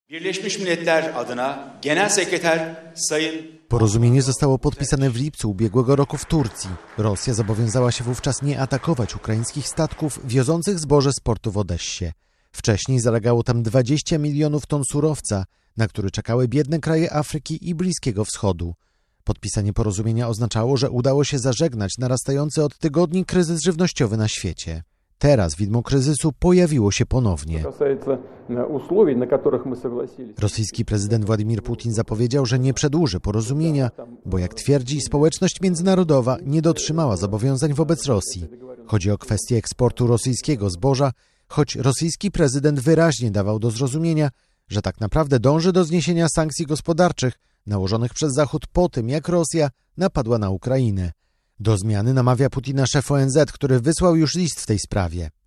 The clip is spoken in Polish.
Birleşmiş Milletler adına Genel Sekreter Sayın Porozumienie zostało podpisane w lipcu ubiegłego roku w Turcji. Rosja zobowiązała się wówczas nie atakować ukraińskich statków wiozących zboże z portu w Odessie. Wcześniej zalegało tam 20 milionów ton surowca, na który czekały biedne kraje Afryki i Bliskiego Wschodu. Podpisanie porozumienia oznaczało, że udało się zażegnać narastający od tygodni kryzys żywnościowy na świecie. Teraz widmo kryzysu pojawiło się ponownie. Rosyjski prezydent Władimir Putin zapowiedział, że nie przedłuży porozumienia, bo jak twierdzi, społeczność międzynarodowa nie dotrzymała zobowiązań wobec Rosji. Chodzi o kwestię eksportu rosyjskiego zboża, choć rosyjski prezydent wyraźnie dawał do zrozumienia, że tak naprawdę dąży do zniesienia sankcji gospodarczych nałożonych przez Zachód po tym, jak Rosja napadła na Ukrainę. Do zmiany namawia Putina szef ONZ, który wysłał już list w tej sprawie.